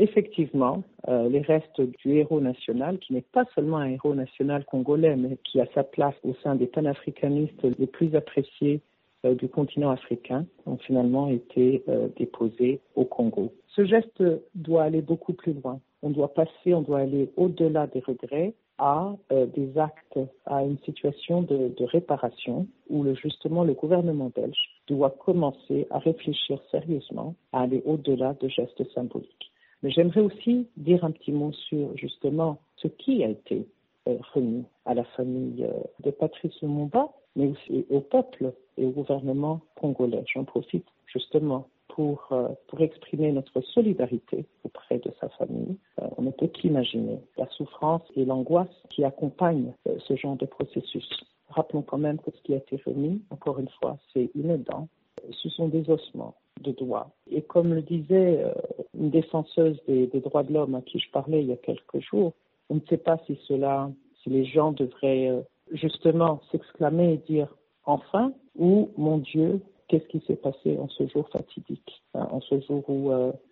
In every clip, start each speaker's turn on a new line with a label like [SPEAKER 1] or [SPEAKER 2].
[SPEAKER 1] effectivement, les restes du héros national, qui n'est pas seulement un héros national congolais, mais qui a sa place au sein des panafricanistes les plus appréciés du continent africain, ont finalement été déposés au Congo. Ce geste doit aller beaucoup plus loin. On doit aller au-delà des regrets à des actes, à une situation de réparation où justement le gouvernement belge doit commencer à réfléchir sérieusement à aller au-delà de gestes symboliques. Mais j'aimerais aussi dire un petit mot sur justement ce qui a été remis à la famille de Patrice Lumumba, mais aussi au peuple et au gouvernement congolais. J'en profite justement pour exprimer notre solidarité auprès de sa famille. On ne peut qu'imaginer la souffrance et l'angoisse qui accompagnent ce genre de processus. Rappelons quand même que ce qui a été remis, encore une fois, c'est une dent. Ce sont des ossements de doigts. Et comme le disait une défenseuse des droits de l'homme à qui je parlais il y a quelques jours, on ne sait pas si les gens devraient justement s'exclamer et dire « enfin » ou « mon Dieu ». Qu'est-ce qui s'est passé en ce jour fatidique, en ce jour où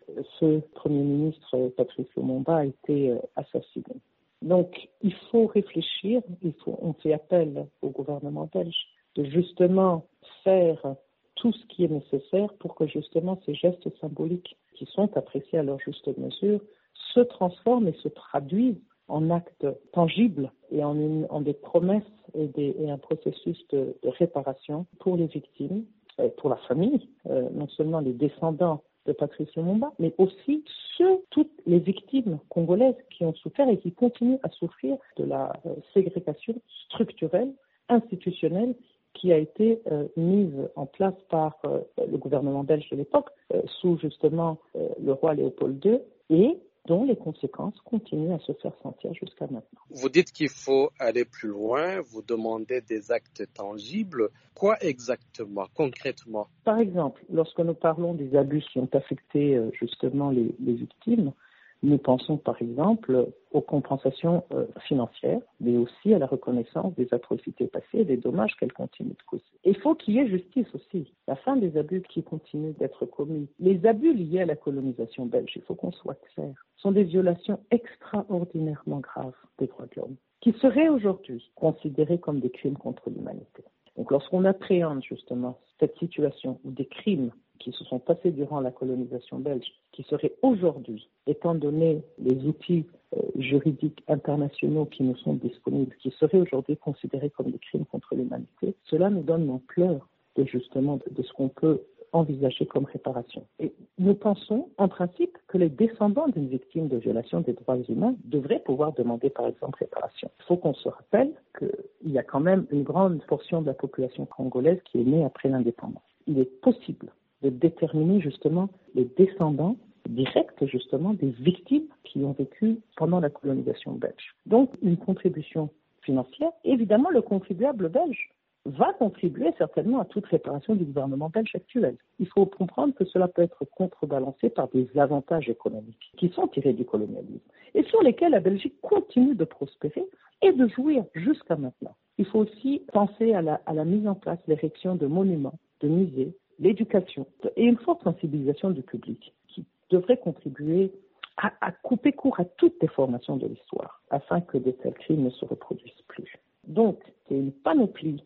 [SPEAKER 1] ce Premier ministre Patrice Lumumba a été assassiné. Donc, il faut réfléchir, on fait appel au gouvernement belge de justement faire tout ce qui est nécessaire pour que justement ces gestes symboliques qui sont appréciés à leur juste mesure se transforment et se traduisent en actes tangibles et en des promesses et un processus de réparation pour les victimes, pour la famille, non seulement les descendants de Patrice Lumumba, mais aussi toutes les victimes congolaises qui ont souffert et qui continuent à souffrir de la ségrégation structurelle, institutionnelle, qui a été mise en place par le gouvernement belge de l'époque, sous justement le roi Léopold II, et dont les conséquences continuent à se faire sentir jusqu'à maintenant.
[SPEAKER 2] Vous dites qu'il faut aller plus loin, vous demandez des actes tangibles. Quoi exactement, concrètement?
[SPEAKER 1] Par exemple, lorsque nous parlons des abus qui ont affecté justement les victimes, nous pensons par exemple aux compensations financières, mais aussi à la reconnaissance des atrocités passées et des dommages qu'elles continuent de causer. Il faut qu'il y ait justice aussi, la fin des abus qui continuent d'être commis. Les abus liés à la colonisation belge, il faut qu'on soit clair, sont des violations extraordinairement graves des droits de l'homme, qui seraient aujourd'hui considérées comme des crimes contre l'humanité. Donc lorsqu'on appréhende justement cette situation où des crimes qui se sont passés durant la colonisation belge, qui seraient aujourd'hui, étant donné les outils juridiques internationaux qui nous sont disponibles, qui seraient aujourd'hui considérés comme des crimes contre l'humanité, cela nous donne l'ampleur de ce qu'on peut envisager comme réparation. Et nous pensons, en principe, que les descendants d'une victime de violation des droits humains devraient pouvoir demander, par exemple, réparation. Il faut qu'on se rappelle qu'il y a quand même une grande portion de la population congolaise qui est née après l'indépendance. Il est possible de déterminer justement les descendants directs justement des victimes qui ont vécu pendant la colonisation belge. Donc une contribution financière, évidemment le contribuable belge va contribuer certainement à toute réparation du gouvernement belge actuel. Il faut comprendre que cela peut être contrebalancé par des avantages économiques qui sont tirés du colonialisme et sur lesquels la Belgique continue de prospérer et de jouir jusqu'à maintenant. Il faut aussi penser à la mise en place, l'érection de monuments, de musées, l'éducation et une forte sensibilisation du public qui devrait contribuer à couper court à toutes les formations de l'histoire afin que de tels crimes ne se reproduisent plus. Donc, c'est une panoplie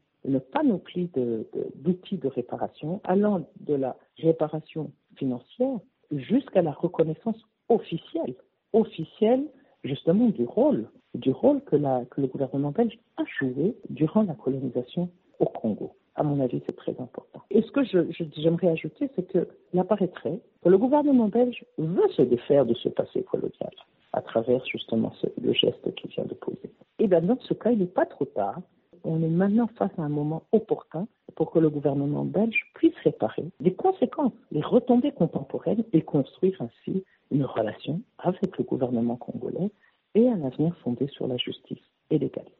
[SPEAKER 1] d'outils de réparation allant de la réparation financière jusqu'à la reconnaissance officielle justement du rôle que le gouvernement belge a joué durant la colonisation au Congo. À mon avis, c'est très important. Et ce que j'aimerais ajouter, c'est qu'il apparaîtrait que le gouvernement belge veut se défaire de ce passé colonial à travers justement le geste qu'il vient de poser. Et bien dans ce cas, il n'est pas trop tard. On est maintenant face à un moment opportun pour que le gouvernement belge puisse réparer les conséquences, les retombées contemporaines et construire ainsi une relation avec le gouvernement congolais et un avenir fondé sur la justice et l'égalité.